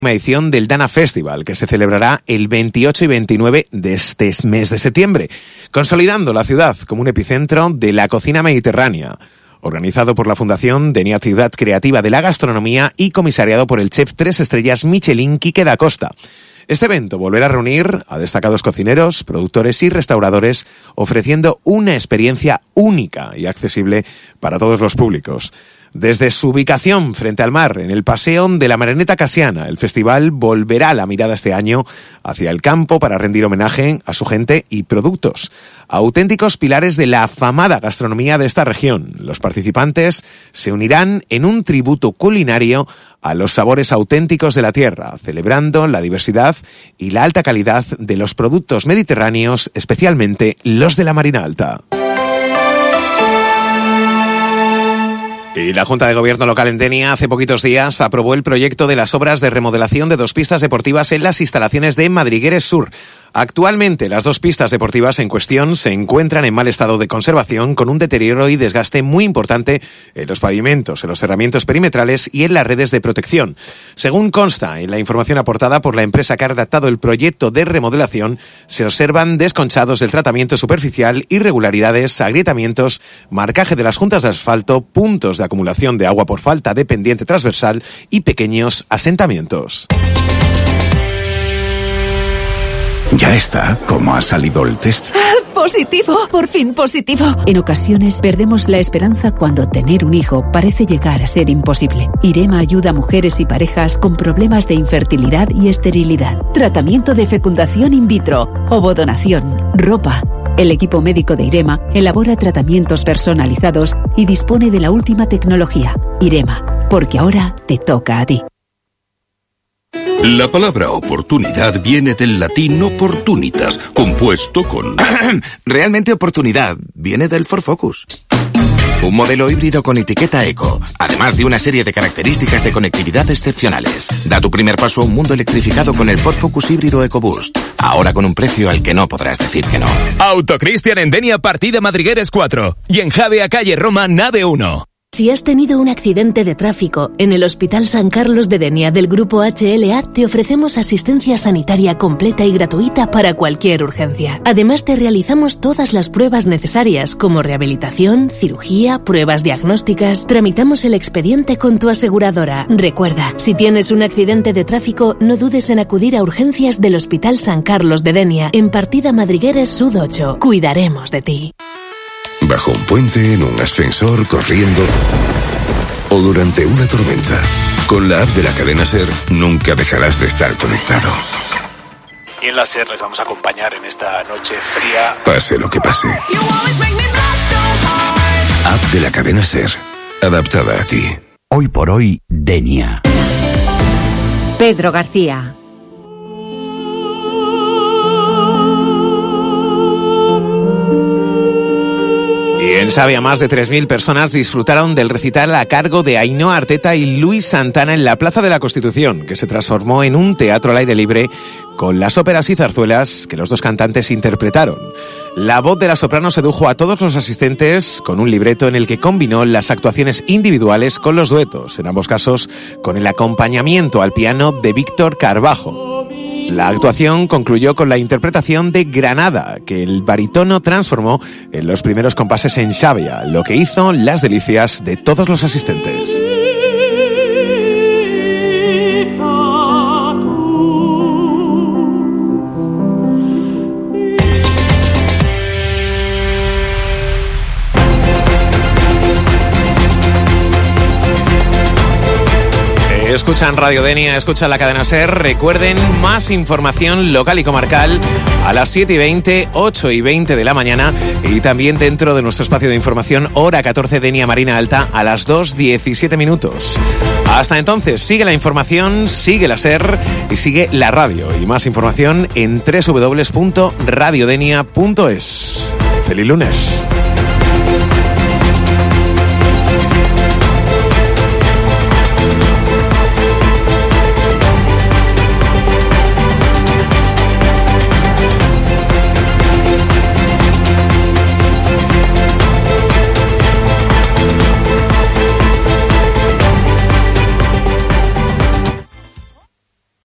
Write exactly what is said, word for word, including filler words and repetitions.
edición del Dana Festival, que se celebrará el veintiocho y veintinueve de este mes de septiembre, consolidando la ciudad como un epicentro de la cocina mediterránea. Organizado por la Fundación Denia Ciudad Creativa de la Gastronomía y comisariado por el chef tres estrellas Michelin Quique da Costa. Este evento volverá a reunir a destacados cocineros, productores y restauradores, ofreciendo una experiencia única y accesible para todos los públicos. Desde su ubicación frente al mar, en el Paseo de la Marineta Casiana, el festival volverá la mirada este año hacia el campo para rendir homenaje a su gente y productos, auténticos pilares de la afamada gastronomía de esta región. Los participantes se unirán en un tributo culinario a los sabores auténticos de la tierra, celebrando la diversidad y la alta calidad de los productos mediterráneos, especialmente los de la Marina Alta. Y la Junta de Gobierno local en Denia hace poquitos días aprobó el proyecto de las obras de remodelación de dos pistas deportivas en las instalaciones de Madrigueres Sur. Actualmente, las dos pistas deportivas en cuestión se encuentran en mal estado de conservación, con un deterioro y desgaste muy importante en los pavimentos, en los cerramientos perimetrales y en las redes de protección. Según consta en la información aportada por la empresa que ha redactado el proyecto de remodelación, se observan desconchados del tratamiento superficial, irregularidades, agrietamientos, marcaje de las juntas de asfalto, puntos de acumulación de agua por falta de pendiente transversal y pequeños asentamientos. Ya está. ¿Cómo ha salido el test? ¡Ah, positivo! Por fin positivo. En ocasiones perdemos la esperanza cuando tener un hijo parece llegar a ser imposible. IREMA ayuda a mujeres y parejas con problemas de infertilidad y esterilidad. Tratamiento de fecundación in vitro, ovodonación, ropa. El equipo médico de IREMA elabora tratamientos personalizados y dispone de la última tecnología. IREMA, porque ahora te toca a ti. La palabra oportunidad viene del latín opportunitas, compuesto con... Realmente oportunidad viene del Ford Focus. Un modelo híbrido con etiqueta eco, además de una serie de características de conectividad excepcionales. Da tu primer paso a un mundo electrificado con el Ford Focus híbrido EcoBoost. Ahora con un precio al que no podrás decir que no. Autocristian en Denia, partida Madrigueres cuatro. Y en Jade a calle Roma, nave uno. Si has tenido un accidente de tráfico, en el Hospital San Carlos de Denia del Grupo H L A te ofrecemos asistencia sanitaria completa y gratuita para cualquier urgencia. Además, te realizamos todas las pruebas necesarias, como rehabilitación, cirugía, pruebas diagnósticas. Tramitamos el expediente con tu aseguradora. Recuerda, si tienes un accidente de tráfico, no dudes en acudir a urgencias del Hospital San Carlos de Denia, en partida Madrigueres Sud ocho. Cuidaremos de ti. Bajo un puente, en un ascensor, corriendo o durante una tormenta. Con la app de la cadena SER nunca dejarás de estar conectado. Y en la SER les vamos a acompañar en esta noche fría. Pase lo que pase. App de la cadena SER, adaptada a ti. Hoy por hoy, Denia. Pedro García. Y en Sabia, más de tres mil personas disfrutaron del recital a cargo de Ainhoa Arteta y Luis Santana en la Plaza de la Constitución, que se transformó en un teatro al aire libre con las óperas y zarzuelas que los dos cantantes interpretaron. La voz de la soprano sedujo a todos los asistentes con un libreto en el que combinó las actuaciones individuales con los duetos, en ambos casos con el acompañamiento al piano de Víctor Carbajo. La actuación concluyó con la interpretación de Granada, que el barítono transformó en los primeros compases en Xàbia, lo que hizo las delicias de todos los asistentes. Escuchan Radio Denia, escuchan la cadena SER. Recuerden, más información local y comarcal a las siete y veinte, ocho y veinte de la mañana, y también dentro de nuestro espacio de información hora catorce Denia Marina Alta a las dos diecisiete minutos. Hasta entonces, sigue la información, sigue la SER y sigue la radio. Y más información en doble u doble u doble u punto radio denia punto es. ¡Feliz lunes!